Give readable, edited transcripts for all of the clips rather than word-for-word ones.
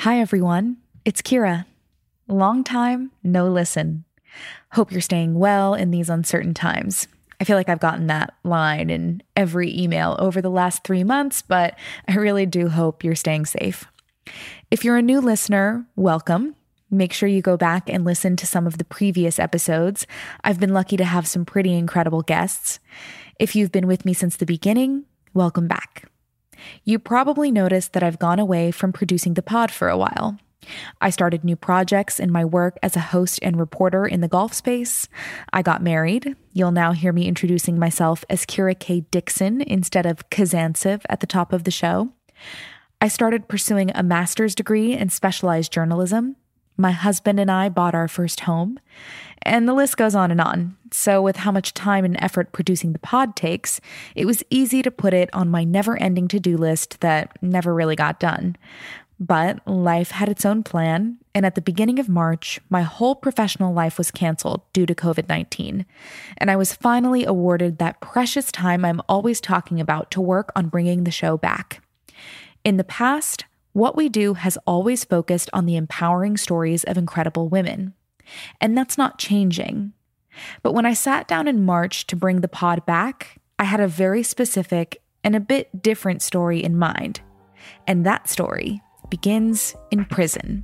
Hi, everyone. It's Kira. Long time, no listen. Hope you're staying well in these uncertain times. I feel like I've gotten that line in every email over the last 3 months, but I really do hope you're staying safe. If you're a new listener, welcome. Make sure you go back and listen to some of the previous episodes. I've been lucky to have some pretty incredible guests. If you've been with me since the beginning, welcome back. You probably noticed that I've gone away from producing the pod for a while. I started new projects in my work as a host and reporter in the golf space. I got married. You'll now hear me introducing myself as Kira K. Dixon instead of Kazantsev at the top of the show. I started pursuing a master's degree in specialized journalism. My husband and I bought our first home. And the list goes on and on. So with how much time and effort producing the pod takes, it was easy to put it on my never-ending to-do list that never really got done. But life had its own plan, and at the beginning of March, my whole professional life was canceled due to COVID-19. And I was finally awarded that precious time I'm always talking about to work on bringing the show back. In the past, what we do has always focused on the empowering stories of incredible women. And that's not changing. But when I sat down in March to bring the pod back, I had a very specific and a bit different story in mind. And that story begins in prison.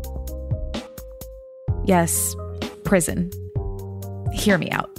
Yes, prison. Hear me out.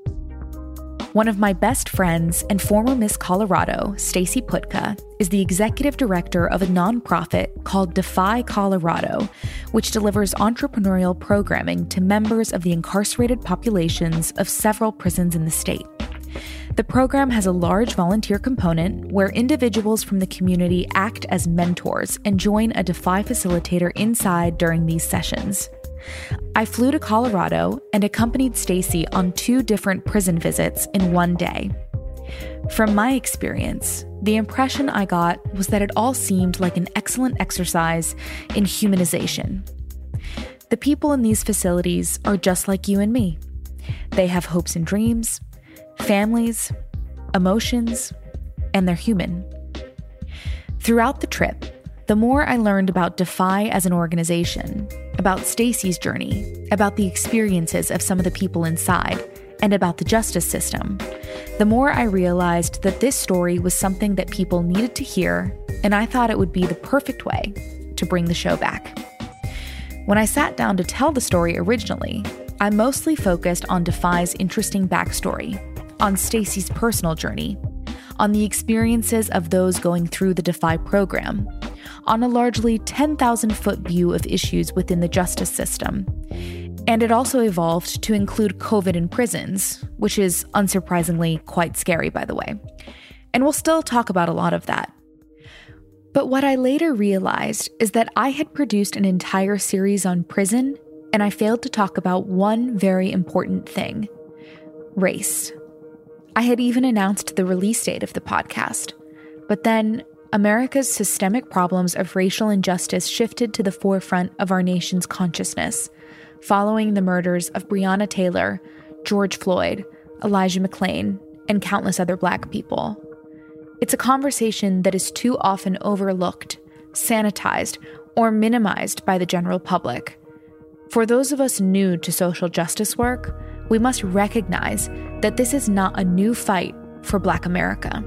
One of my best friends and former Miss Colorado, Stacy Putka, is the executive director of a nonprofit called Defy Colorado, which delivers entrepreneurial programming to members of the incarcerated populations of several prisons in the state. The program has a large volunteer component where individuals from the community act as mentors and join a Defy facilitator inside during these sessions. I flew to Colorado and accompanied Stacy on 2 different prison visits in one day. From my experience, the impression I got was that it all seemed like an excellent exercise in humanization. The people in these facilities are just like you and me. They have hopes and dreams, families, emotions, and they're human. Throughout the trip, the more I learned about Defy as an organization, about Stacy's journey, about the experiences of some of the people inside, and about the justice system, the more I realized that this story was something that people needed to hear, and I thought it would be the perfect way to bring the show back. When I sat down to tell the story originally, I mostly focused on Defy's interesting backstory, on Stacy's personal journey, on the experiences of those going through the Defy program, on a largely 10,000-foot view of issues within the justice system. And it also evolved to include COVID in prisons, which is unsurprisingly quite scary, by the way. And we'll still talk about a lot of that. But what I later realized is that I had produced an entire series on prison, and I failed to talk about one very important thing: race. I had even announced the release date of the podcast. But then America's systemic problems of racial injustice shifted to the forefront of our nation's consciousness, following the murders of Breonna Taylor, George Floyd, Elijah McClain, and countless other Black people. It's a conversation that is too often overlooked, sanitized, or minimized by the general public. For those of us new to social justice work, we must recognize that this is not a new fight for Black America.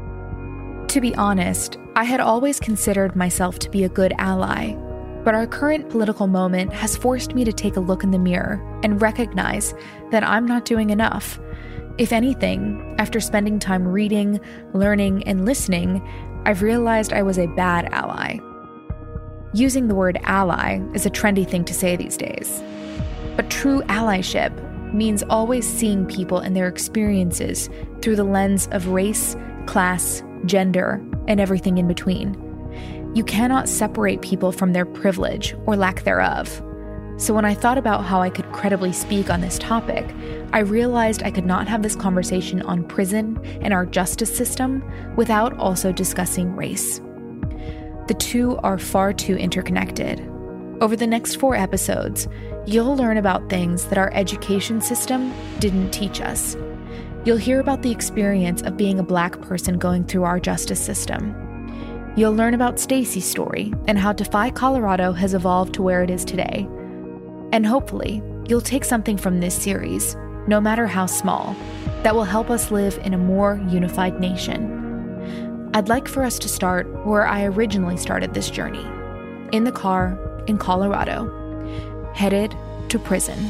To be honest, I had always considered myself to be a good ally, but our current political moment has forced me to take a look in the mirror and recognize that I'm not doing enough. If anything, after spending time reading, learning, and listening, I've realized I was a bad ally. Using the word ally is a trendy thing to say these days. But true allyship means always seeing people and their experiences through the lens of race, class, gender, and everything in between. You cannot separate people from their privilege or lack thereof. So when I thought about how I could credibly speak on this topic, I realized I could not have this conversation on prison and our justice system without also discussing race. The two are far too interconnected. Over the next 4 episodes, you'll learn about things that our education system didn't teach us. You'll hear about the experience of being a Black person going through our justice system. You'll learn about Stacy's story and how Defy Colorado has evolved to where it is today. And hopefully, you'll take something from this series, no matter how small, that will help us live in a more unified nation. I'd like for us to start where I originally started this journey, in the car in Colorado, headed to prison.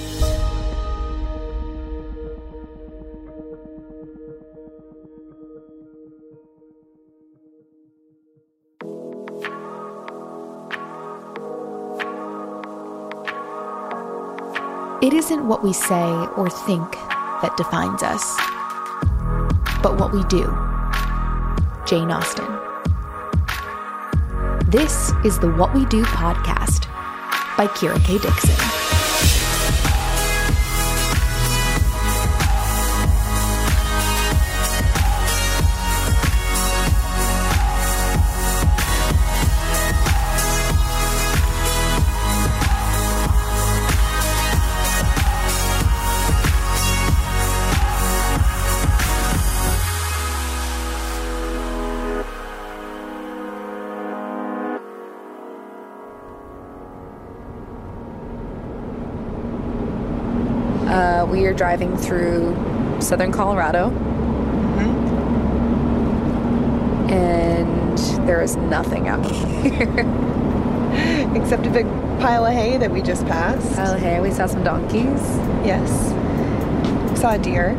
It isn't what we say or think that defines us, but what we do. Jane Austen. This is the What We Do podcast by Kira K. Dixon. We are driving through southern Colorado, and there is nothing out here. Except a big pile of hay that we just passed. Pile of hay. We saw some donkeys. Yes. Saw a deer.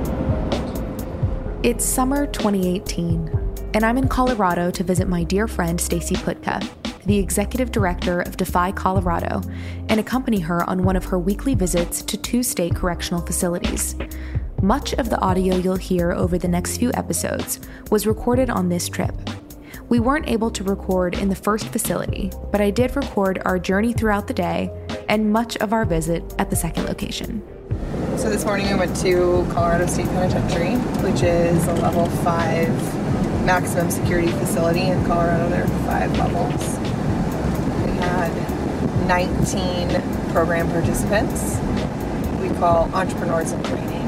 It's summer 2018, and I'm in Colorado to visit my dear friend Stacy Putka, the executive director of Defy Colorado, and accompany her on one of her weekly visits to 2 state correctional facilities. Much of the audio you'll hear over the next few episodes was recorded on this trip. We weren't able to record in the first facility, but I did record our journey throughout the day and much of our visit at the second location. So this morning we went to Colorado State Penitentiary, which is a level 5 maximum security facility in Colorado. There are 5 levels. We had 19 program participants we call entrepreneurs in training.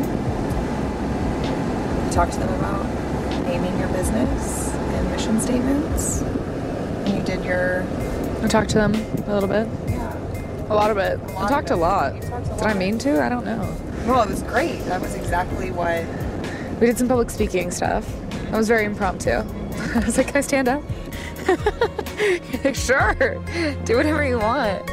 We talked to them about naming your business and mission statements. And you did your... I talked to them a little bit. Yeah. A lot of it. I talked a lot. Did I mean to? I don't know. Well, it was great. That was exactly what... We did some public speaking stuff. That was very impromptu. I was like, can I stand up? Like, sure. Do whatever you want.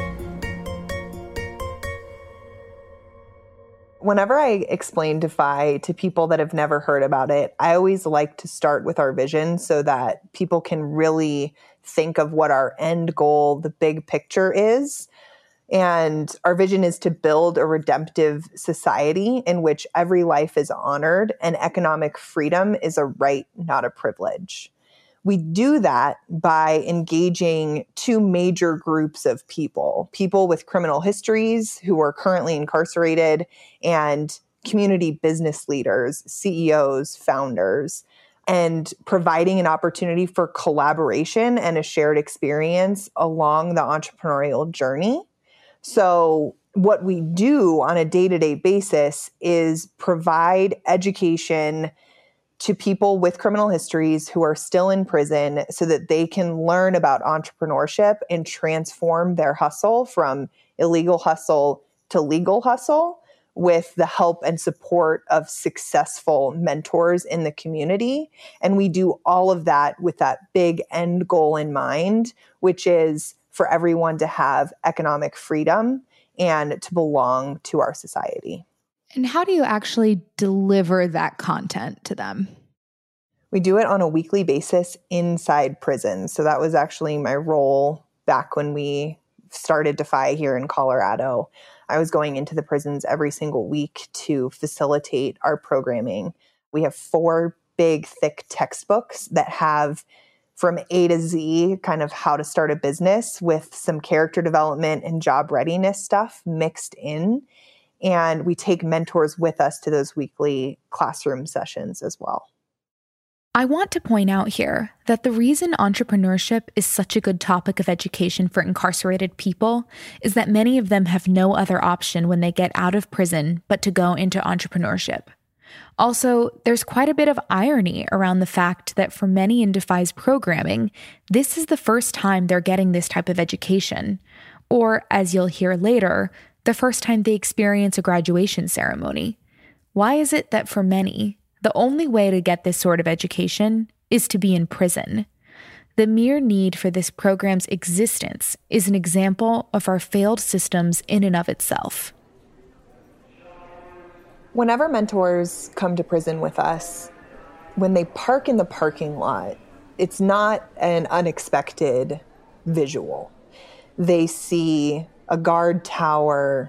Whenever I explain Defy to people that have never heard about it, I always like to start with our vision so that people can really think of what our end goal, the big picture is. And our vision is to build a redemptive society in which every life is honored and economic freedom is a right, not a privilege. We do that by engaging 2 major groups of people with criminal histories who are currently incarcerated, and community business leaders, CEOs, founders, and providing an opportunity for collaboration and a shared experience along the entrepreneurial journey. So what we do on a day-to-day basis is provide education to people with criminal histories who are still in prison so that they can learn about entrepreneurship and transform their hustle from illegal hustle to legal hustle with the help and support of successful mentors in the community. And we do all of that with that big end goal in mind, which is for everyone to have economic freedom and to belong to our society. And how do you actually deliver that content to them? We do it on a weekly basis inside prisons. So that was actually my role back when we started Defy here in Colorado. I was going into the prisons every single week to facilitate our programming. We have 4 big, thick textbooks that have from A to Z kind of how to start a business with some character development and job readiness stuff mixed in. And we take mentors with us to those weekly classroom sessions as well. I want to point out here that the reason entrepreneurship is such a good topic of education for incarcerated people is that many of them have no other option when they get out of prison but to go into entrepreneurship. Also, there's quite a bit of irony around the fact that for many in Defy's programming, this is the first time they're getting this type of education. Or, as you'll hear later, the first time they experience a graduation ceremony. Why is it that for many, the only way to get this sort of education is to be in prison? The mere need for this program's existence is an example of our failed systems in and of itself. Whenever mentors come to prison with us, when they park in the parking lot, it's not an unexpected visual. They see a guard tower,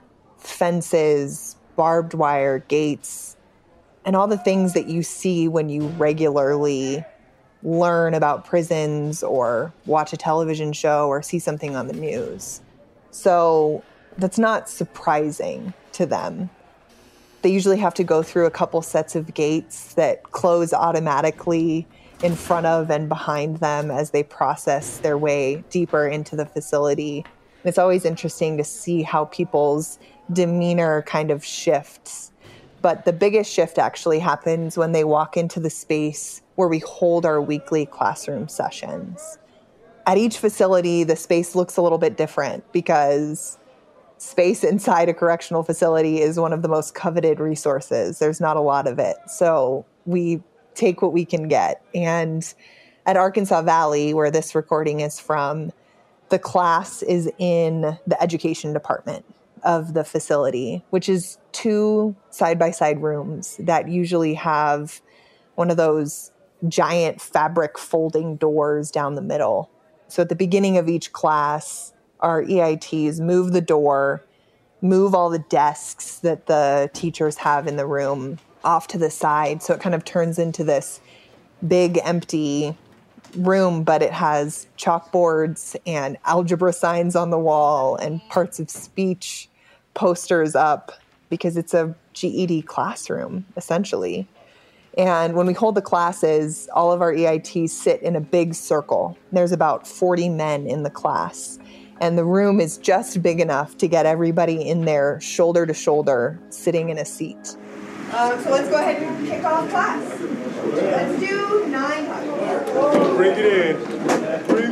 fences, barbed wire, gates, and all the things that you see when you regularly learn about prisons or watch a television show or see something on the news. So that's not surprising to them. They usually have to go through a couple sets of gates that close automatically in front of and behind them as they process their way deeper into the facility. It's always interesting to see how people's demeanor kind of shifts. But the biggest shift actually happens when they walk into the space where we hold our weekly classroom sessions. At each facility, the space looks a little bit different because space inside a correctional facility is one of the most coveted resources. There's not a lot of it. So we take what we can get. And at Arkansas Valley, where this recording is from, the class is in the education department of the facility, which is 2 side-by-side rooms that usually have one of those giant fabric folding doors down the middle. So at the beginning of each class, our EITs move the door, move all the desks that the teachers have in the room off to the side. So it kind of turns into this big empty room, but it has chalkboards and algebra signs on the wall and parts of speech posters up because it's a GED classroom, essentially. And when we hold the classes, all of our EITs sit in a big circle. There's about 40 men in the class. And the room is just big enough to get everybody in there shoulder to shoulder, sitting in a seat. So let's go ahead and kick off class. Let's do 9 hugs. Bring it in. Bring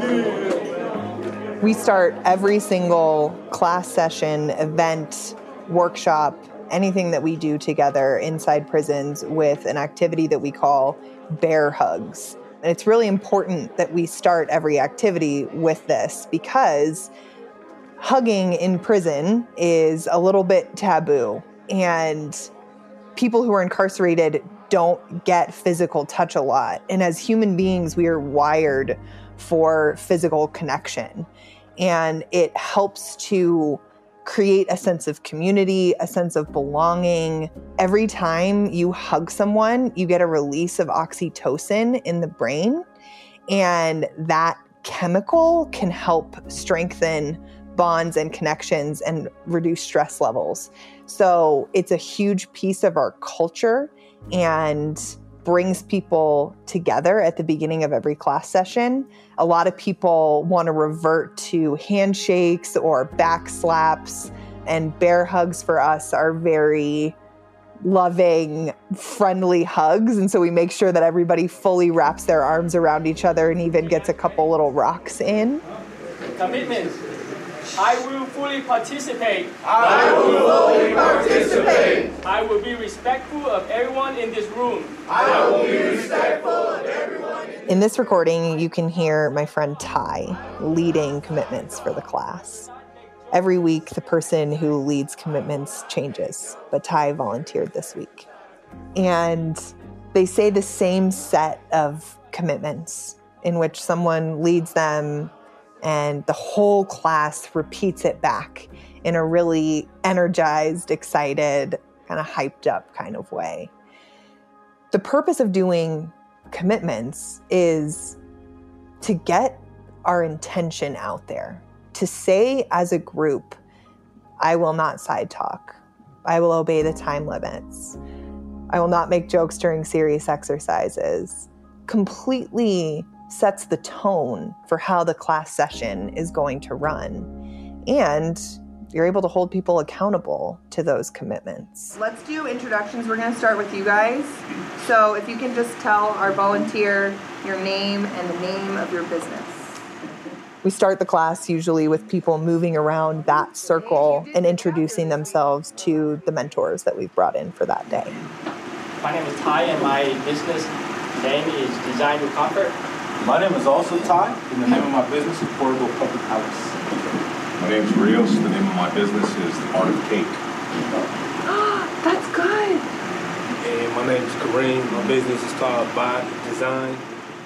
it in. We start every single class session, event, workshop, anything that we do together inside prisons with an activity that we call bear hugs. And it's really important that we start every activity with this because hugging in prison is a little bit taboo. And people who are incarcerated don't get physical touch a lot. And as human beings, we are wired for physical connection. And it helps to create a sense of community, a sense of belonging. Every time you hug someone, you get a release of oxytocin in the brain, and that chemical can help strengthen bonds and connections and reduce stress levels. So it's a huge piece of our culture and brings people together at the beginning of every class session. A lot of people want to revert to handshakes or back slaps, and bear hugs for us are very loving, friendly hugs. And so we make sure that everybody fully wraps their arms around each other and even gets a couple little rocks in. Commitment. I will fully participate. I will fully participate. I will be respectful of everyone in this room. I will be respectful of everyone. In this recording, you can hear my friend Ty leading commitments for the class. Every week, the person who leads commitments changes, but Ty volunteered this week. And they say the same set of commitments in which someone leads them and the whole class repeats it back in a really energized, excited, kind of hyped up kind of way. The purpose of doing commitments is to get our intention out there, to say as a group, I will not side talk. I will obey the time limits. I will not make jokes during serious exercises. Completely sets the tone for how the class session is going to run. And you're able to hold people accountable to those commitments. Let's do introductions. We're going to start with you guys. So if you can just tell our volunteer your name and the name of your business. We start the class usually with people moving around that circle and introducing themselves to the mentors that we've brought in for that day. My name is Ty, and my business name is Design with Comfort. My name is also Ty, and the name of my business is Portable Public House. My name is Rios. The name of my business is The Art of Cake. That's good. And my name is Kareem. My business is called By Design.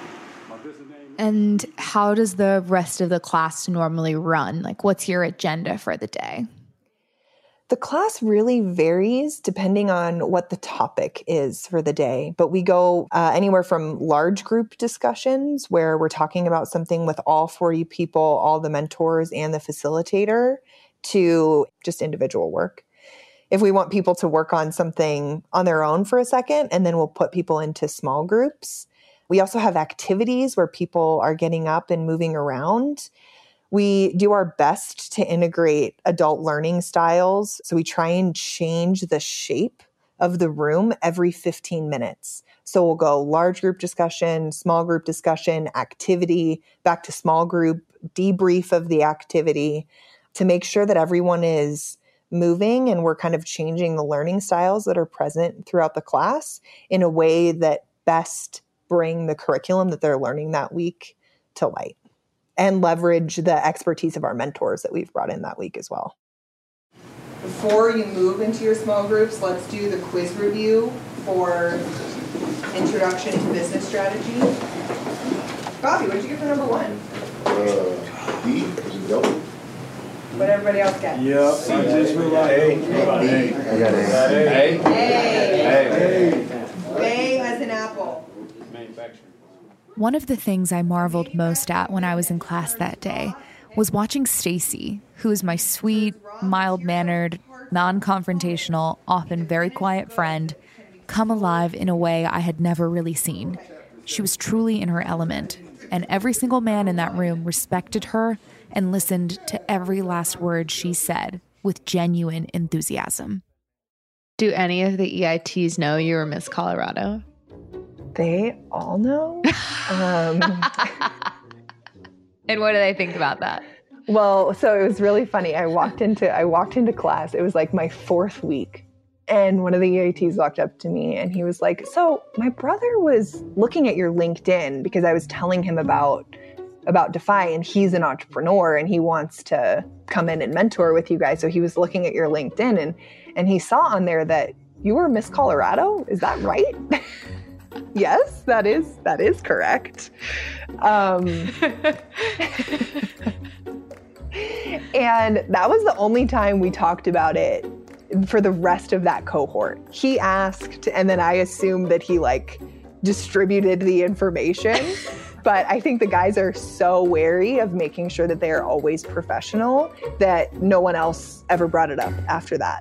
And how does the rest of the class normally run? Like, what's your agenda for the day? The class really varies depending on what the topic is for the day. But we go anywhere from large group discussions where we're talking about something with all 40 people, all the mentors and the facilitator, to just individual work. If we want people to work on something on their own for a second, and then we'll put people into small groups. We also have activities where people are getting up and moving around. We do our best to integrate adult learning styles. So we try and change the shape of the room every 15 minutes. So we'll go large group discussion, small group discussion, activity, back to small group, debrief of the activity to make sure that everyone is moving and we're kind of changing the learning styles that are present throughout the class in a way that best bring the curriculum that they're learning that week to light and leverage the expertise of our mentors that we've brought in that week as well. Before you move into your small groups, let's do the quiz review for Introduction to Business Strategy. Bobby, what did you get for number 1? D. Nope. What everybody else got? Yep. I just realized. A. I got A. A as an apple. One of the things I marveled most at when I was in class that day was watching Stacy, who is my sweet, mild-mannered, non-confrontational, often very quiet friend, come alive in a way I had never really seen. She was truly in her element, and every single man in that room respected her and listened to every last word she said with genuine enthusiasm. Do any of the EITs know you were Miss Colorado? They all know. And what do they think about that? Well, so it was really funny. I walked into class. It was like my 4th week. And one of the EITs walked up to me and he was like, so my brother was looking at your LinkedIn because I was telling him about Defy, and he's an entrepreneur and he wants to come in and mentor with you guys. So he was looking at your LinkedIn and he saw on there that you were Miss Colorado. Is that right? Yes, that is correct. And that was the only time we talked about it for the rest of that cohort. He asked, and then I assumed that he distributed the information. But I think the guys are so wary of making sure that they are always professional that no one else ever brought it up after that.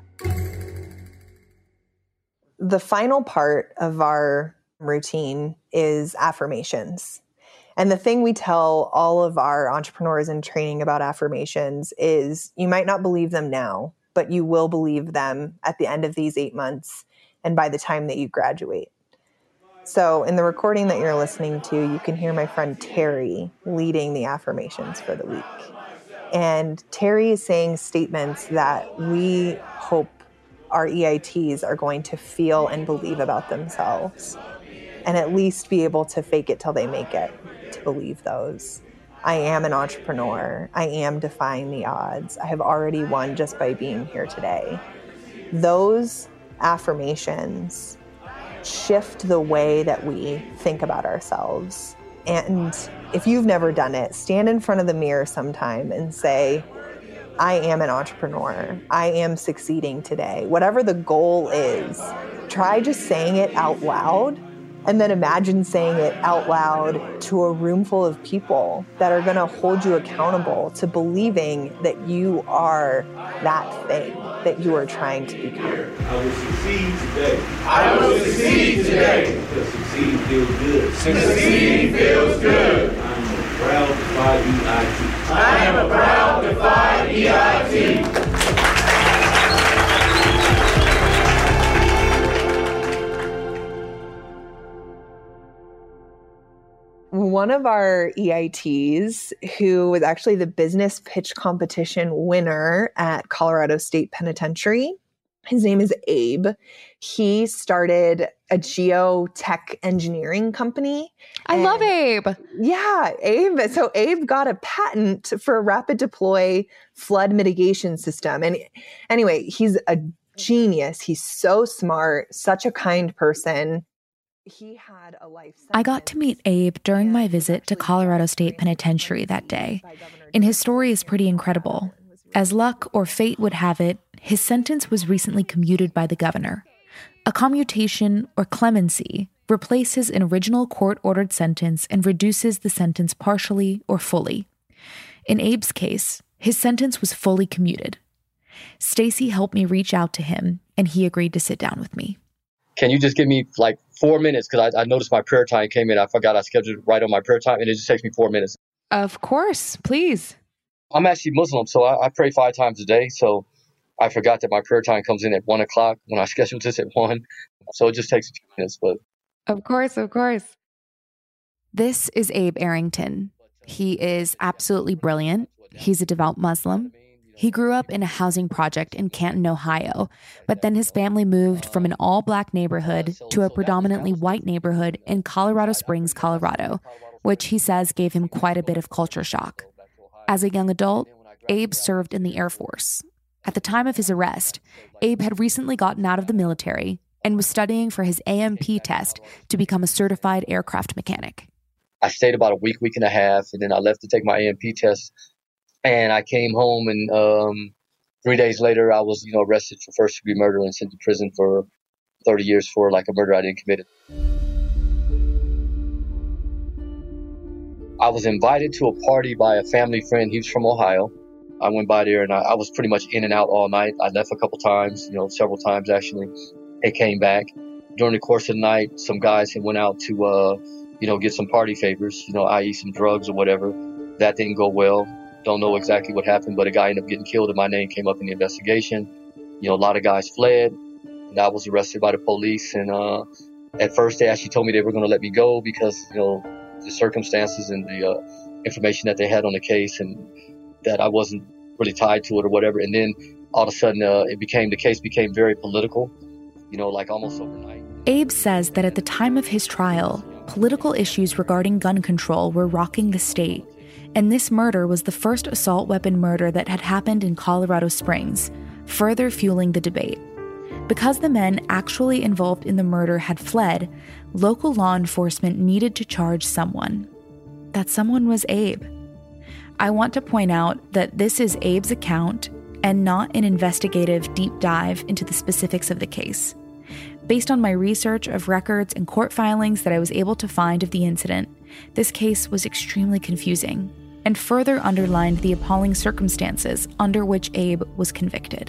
The final part of our routine is affirmations. And the thing we tell all of our entrepreneurs in training about affirmations is you might not believe them now, but you will believe them at the end of these 8 months and by the time that you graduate. So in the recording that you're listening to, you can hear my friend Terry leading the affirmations for the week. And Terry is saying statements that we hope our EITs are going to feel and believe about themselves, and at least be able to fake it till they make it, to believe those. I am an entrepreneur. I am defying the odds. I have already won just by being here today. Those affirmations shift the way that we think about ourselves. And if you've never done it, stand in front of the mirror sometime and say, I am an entrepreneur. I am succeeding today. Whatever the goal is, try just saying it out loud, and then imagine saying it out loud to a room full of people that are going to hold you accountable to believing that you are that thing that you are trying to become. I will succeed today. I will succeed today. Because succeeding feels good. Succeeding feels good. I am a proud Defy EIT. I am a proud Defy EIT. one of our EITs, who was actually the business pitch competition winner at Colorado State Penitentiary. His name is Abe. He started a geotech engineering company. I love Abe. Yeah, Abe. So Abe got a patent for a rapid deploy flood mitigation system. And anyway, he's a genius. He's so smart, such a kind person. He had a life sentence. I got to meet Abe during my visit to Colorado State Penitentiary that day, and his story is pretty incredible. As luck or fate would have it, his sentence was recently commuted by the governor. A commutation, or clemency, replaces an original court-ordered sentence and reduces the sentence partially or fully. In Abe's case, his sentence was fully commuted. Stacy helped me reach out to him, and he agreed to sit down with me. Can you just give me like 4 minutes? Because I noticed my prayer time came in. I forgot I scheduled it right on my prayer time, and it just takes me 4 minutes. Of course, please. I'm actually Muslim, so I pray 5 times a day. So I forgot that my prayer time comes in at 1 o'clock when I scheduled this at 1. So it just takes a few minutes. But Of course. This is Abe Arrington. He is absolutely brilliant. He's a devout Muslim. He grew up in a housing project in Canton, Ohio, but then his family moved from an all-black neighborhood to a predominantly white neighborhood in Colorado Springs, Colorado, which he says gave him quite a bit of culture shock. As a young adult, Abe served in the Air Force. At the time of his arrest, Abe had recently gotten out of the military and was studying for his AMP test to become a certified aircraft mechanic. I stayed about a week and a half, and then I left to take my AMP test. And I came home, and 3 days later, I was, arrested for first-degree murder and sent to prison for 30 years for like a murder I didn't commit. I was invited to a party by a family friend. He was from Ohio. I went by there, and I was pretty much in and out all night. I left a couple times, several times actually. And came back. During the course of the night, some guys had went out to, get some party favors, i.e. some drugs or whatever. That didn't go well. Don't know exactly what happened, but a guy ended up getting killed, and my name came up in the investigation. A lot of guys fled, and I was arrested by the police. And at first, they actually told me they were going to let me go because, the circumstances and the information that they had on the case, and that I wasn't really tied to it or whatever. And then all of a sudden, the case became very political, like almost overnight. Abe says that at the time of his trial, political issues regarding gun control were rocking the state. And this murder was the first assault weapon murder that had happened in Colorado Springs, further fueling the debate. Because the men actually involved in the murder had fled, local law enforcement needed to charge someone. That someone was Abe. I want to point out that this is Abe's account and not an investigative deep dive into the specifics of the case. Based on my research of records and court filings that I was able to find of the incident, this case was extremely confusing and further underlined the appalling circumstances under which Abe was convicted.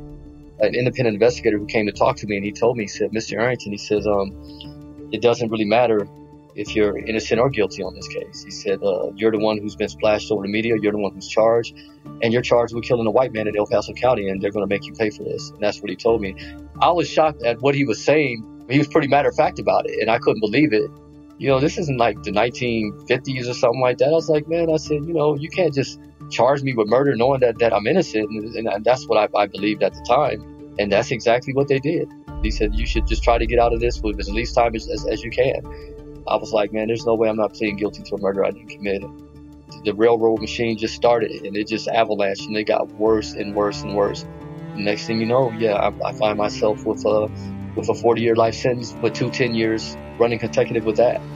An independent investigator who came to talk to me, and he told me, he said, Mr. Arrington, he says, it doesn't really matter if you're innocent or guilty on this case. He said, you're the one who's been splashed over the media, you're the one who's charged, and you're charged with killing a white man in El Paso County, and they're going to make you pay for this. And that's what he told me. I was shocked at what he was saying. He was pretty matter-of-fact about it, and I couldn't believe it. This isn't like the 1950s or something like that. I was like, man, I said, you can't just charge me with murder knowing that I'm innocent. And that's what I believed at the time. And that's exactly what they did. He said, you should just try to get out of this with as least time as you can. I was like, man, there's no way I'm not pleading guilty to a murder I didn't commit. The railroad machine just started, and it just avalanched, and it got worse and worse and worse. The next thing you know, I find myself with a 40-year life sentence, with 2 10 years running consecutive with that.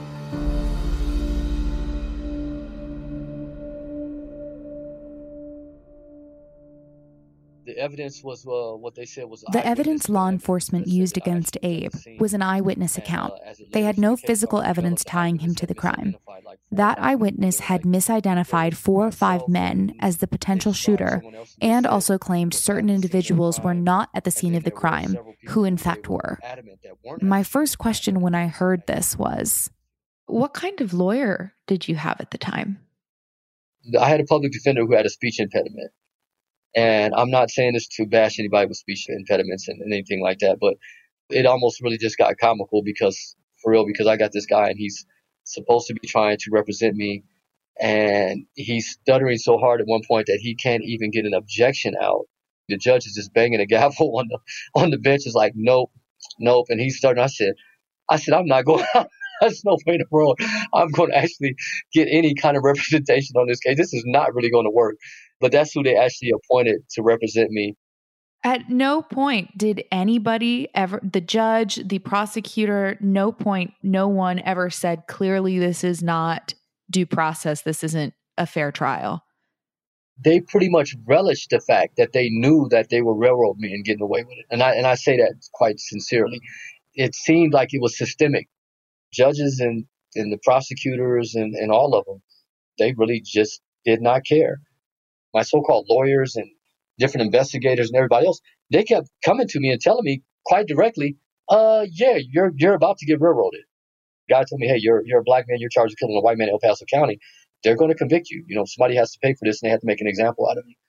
The evidence was what they said was... The evidence law enforcement used against Abe was an eyewitness account. They had no physical evidence tying him to the crime. That eyewitness had misidentified 4 or 5 men as the potential shooter and also claimed certain individuals were not at the scene of the crime, who in fact were. My first question when I heard this was, what kind of lawyer did you have at the time? I had a public defender who had a speech impediment. And I'm not saying this to bash anybody with speech impediments and anything like that, but it almost really just got comical because I got this guy and he's supposed to be trying to represent me. And he's stuttering so hard at one point that he can't even get an objection out. The judge is just banging a gavel on the bench. Is like, nope. And he's starting. I said, I'm not going. There's no way in the world I'm going to actually get any kind of representation on this case. This is not really going to work. But that's who they actually appointed to represent me. At no point did anybody ever, the judge, the prosecutor, no one ever said clearly this is not due process. This isn't a fair trial. They pretty much relished the fact that they knew that they were railroading me and getting away with it. And I say that quite sincerely. It seemed like it was systemic. Judges and the prosecutors and all of them, they really just did not care. My so-called lawyers and different investigators and everybody else, they kept coming to me and telling me quite directly, yeah, you're about to get railroaded. The guy told me, hey, you're a black man, you're charged with killing a white man in El Paso County. They're going to convict you. You know, somebody has to pay for this, and they have to make an example out of me.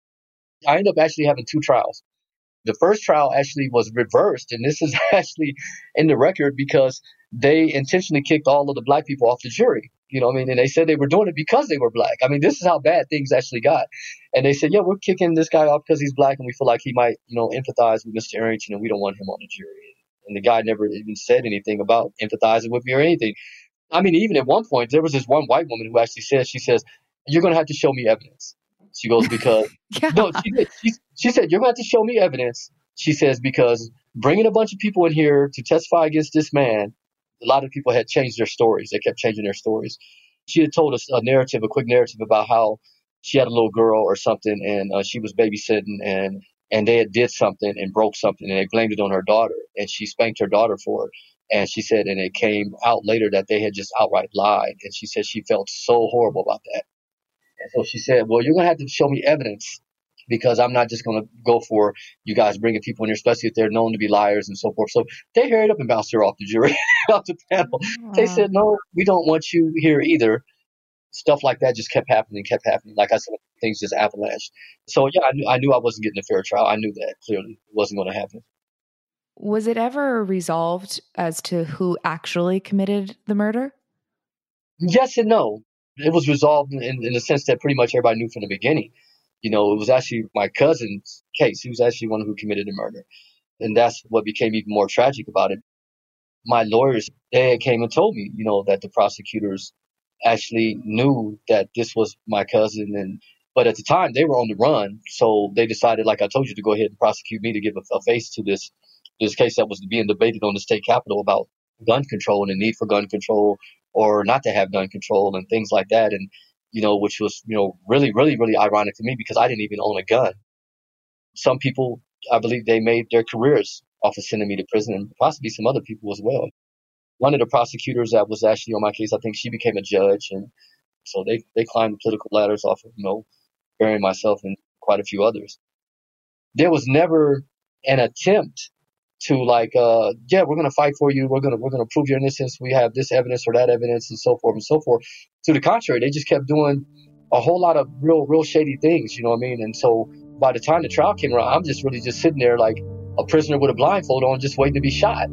I ended up actually having 2 trials. The first trial actually was reversed, and this is actually in the record because they intentionally kicked all of the black people off the jury. You know what I mean? And they said they were doing it because they were black. I mean, this is how bad things actually got. And they said, yeah, we're kicking this guy off because he's black, and we feel like he might, empathize with Mr. Arrington, and we don't want him on the jury. And the guy never even said anything about empathizing with me or anything. I mean, even at one point, there was this one white woman who actually said, she says, you're going to have to show me evidence. She goes, because, yeah. No, she did. She said, you're going to have to show me evidence. She says, because bringing a bunch of people in here to testify against this man, a lot of people had changed their stories. They kept changing their stories. She had told us a quick narrative about how she had a little girl or something, and she was babysitting, and they had did something and broke something, and they blamed it on her daughter, and she spanked her daughter for it. And she said, and it came out later that they had just outright lied. And she said she felt so horrible about that. And so she said, well, you're going to have to show me evidence, because I'm not just going to go for you guys bringing people in here, especially if they're known to be liars and so forth. So they hurried up and bounced her off the jury, off the panel. Wow. They said, no, we don't want you here either. Stuff like that just kept happening. Like I said, things just avalanched. So, yeah, I knew I wasn't getting a fair trial. I knew that clearly it wasn't going to happen. Was it ever resolved as to who actually committed the murder? Yes and no. It was resolved in the sense that pretty much everybody knew from the beginning. It was actually my cousin's case. He was actually one who committed the murder. And that's what became even more tragic about it. My lawyers, they came and told me, that the prosecutors actually knew that this was my cousin. But at the time, they were on the run. So they decided, like I told you, to go ahead and prosecute me to give a face to this case that was being debated on the state capitol about gun control and the need for gun control or not to have gun control and things like that. And, which was, really, really, really ironic to me because I didn't even own a gun. Some people, I believe they made their careers off of sending me to prison, and possibly some other people as well. One of the prosecutors that was actually on my case, I think she became a judge. And so they climbed the political ladders off of, burying myself and quite a few others. There was never an attempt to we're going to fight for you. We're going to prove your innocence. We have this evidence or that evidence and so forth and so forth. To the contrary, they just kept doing a whole lot of real shady things. You know what I mean? And so by the time the trial came around, I'm just really just sitting there like a prisoner with a blindfold on, just waiting to be shot.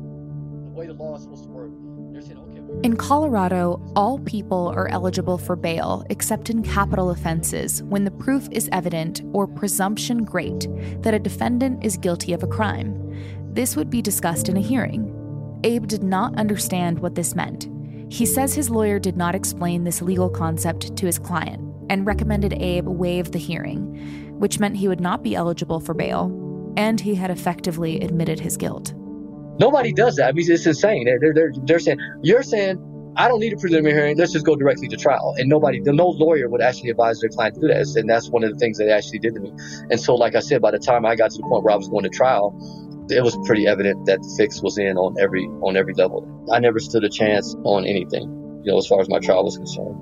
The way the law is supposed to work, they're saying, okay. In Colorado, all people are eligible for bail except in capital offenses when the proof is evident or presumption great that a defendant is guilty of a crime. This would be discussed in a hearing. Abe did not understand what this meant. He says his lawyer did not explain this legal concept to his client and recommended Abe waive the hearing, which meant he would not be eligible for bail, and he had effectively admitted his guilt. Nobody does that. I mean, it's insane. They're saying, you're saying, I don't need a preliminary hearing. Let's just go directly to trial. And no lawyer would actually advise their client to do that. And that's one of the things they actually did to me. And so, like I said, by the time I got to the point where I was going to trial, it was pretty evident that the fix was in on every level. I never stood a chance on anything, as far as my trial was concerned.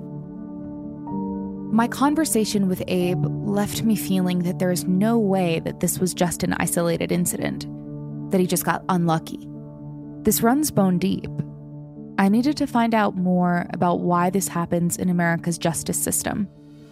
My conversation with Abe left me feeling that there is no way that this was just an isolated incident, that he just got unlucky. This runs bone deep. I needed to find out more about why this happens in America's justice system.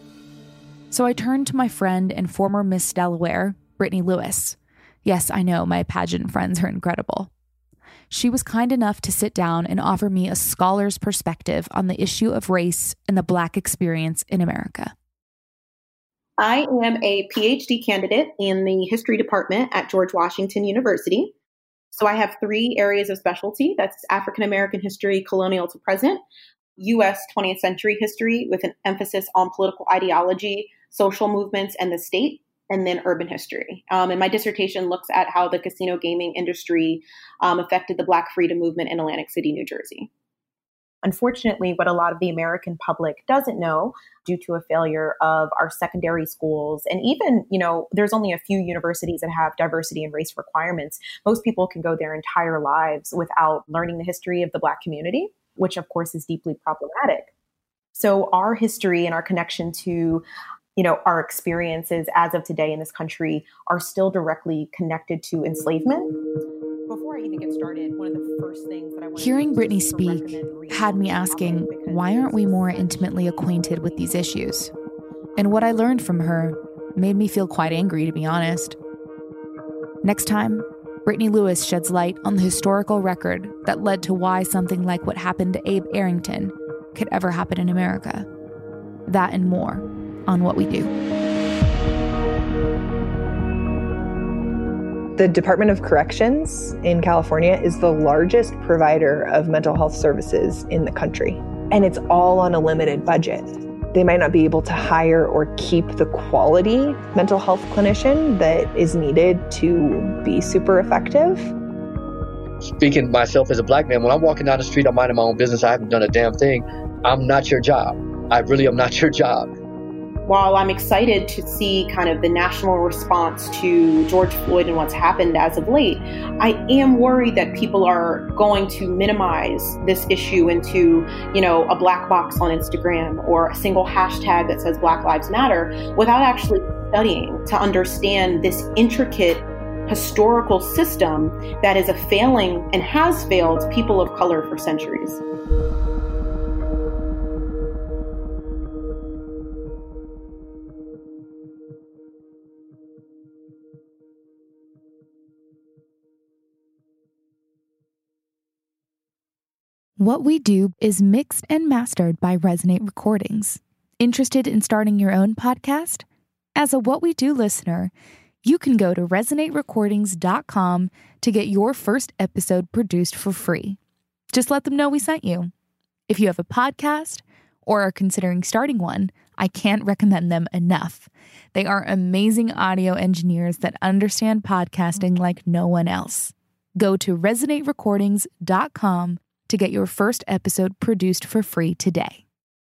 So I turned to my friend and former Miss Delaware, Brittany Lewis. Yes, I know, my pageant friends are incredible. she was kind enough to sit down and offer me a scholar's perspective on the issue of race and the Black experience in America. I am a PhD candidate in the history department at George Washington University. So I have 3 areas of specialty. That's African American history, colonial to present, U.S. 20th century history with an emphasis on political ideology, social movements, and the state, and then urban history. And my dissertation looks at how the casino gaming industry affected the Black freedom movement in Atlantic City, New Jersey. Unfortunately, what a lot of the American public doesn't know, due to a failure of our secondary schools, and even, there's only a few universities that have diversity and race requirements. Most people can go their entire lives without learning the history of the Black community, which of course is deeply problematic. So our history and our connection to, our experiences as of today in this country are still directly connected to enslavement. Before I even get started, one of the first things that I want Hearing Brittany speak had me asking, why aren't we more intimately acquainted with these issues? And what I learned from her made me feel quite angry, to be honest. Next time, Brittany Lewis sheds light on the historical record that led to why something like what happened to Abe Arrington could ever happen in America. That and more on What We Do. The Department of Corrections in California is the largest provider of mental health services in the country, and it's all on a limited budget. They might not be able to hire or keep the quality mental health clinician that is needed to be super effective. Speaking myself as a Black man, when I'm walking down the street, I'm minding my own business, I haven't done a damn thing. I'm not your job. I really am not your job. While I'm excited to see kind of the national response to George Floyd and what's happened as of late, I am worried that people are going to minimize this issue into, a black box on Instagram or a single hashtag that says Black Lives Matter without actually studying to understand this intricate historical system that is a failing and has failed people of color for centuries. What We Do is mixed and mastered by Resonate Recordings. Interested in starting your own podcast? As a What We Do listener, you can go to resonaterecordings.com to get your first episode produced for free. Just let them know we sent you. If you have a podcast or are considering starting one, I can't recommend them enough. They are amazing audio engineers that understand podcasting like no one else. Go to resonaterecordings.com to get your first episode produced for free today.